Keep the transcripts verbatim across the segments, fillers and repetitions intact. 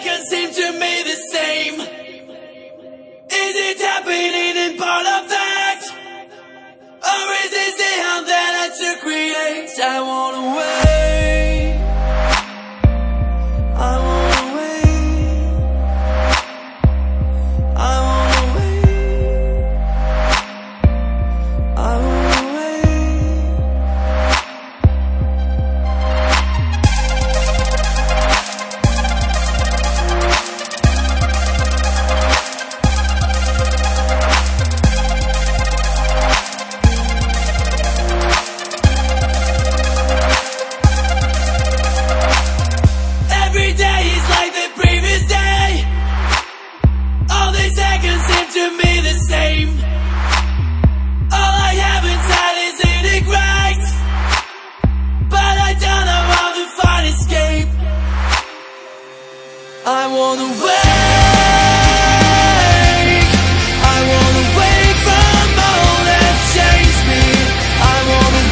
seconds seem to me the same. Is it happening in part of that? Or is this the hell that I to create? I wanna wait, I wanna wait, I wanna wait, I wanna wait. Every day is like the previous day. All the seconds seem to me the same. All I have inside is eating right, but I don't know how to find escape. I wanna wake, I wanna wake from all that changed me. I wanna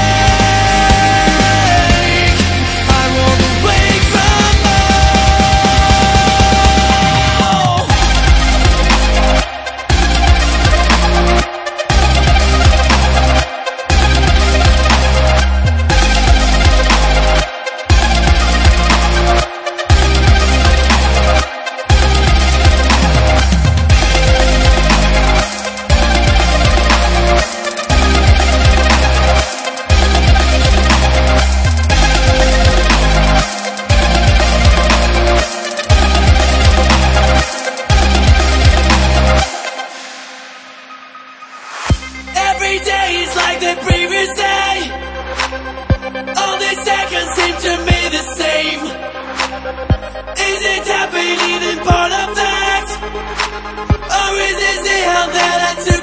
wake, I wanna wake from all. Every day is like the previous day. All the seconds seem to me the same. Is it happening in part of that? Or is this the hell that I took?